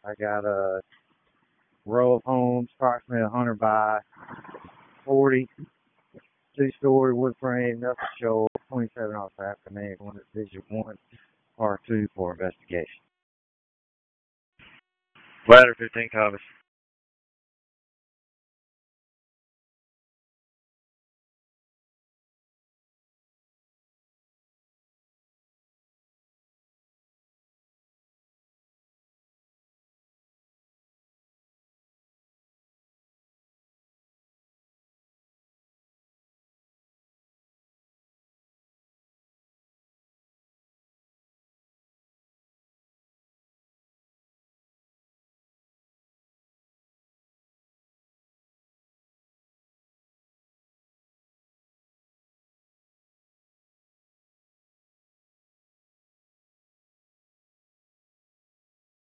I got a row of homes, approximately 100 by 40, two-story wood frame, nothing show, 27 off traffic, and one at Division 1 R2 for investigation. Ladder 15 copies.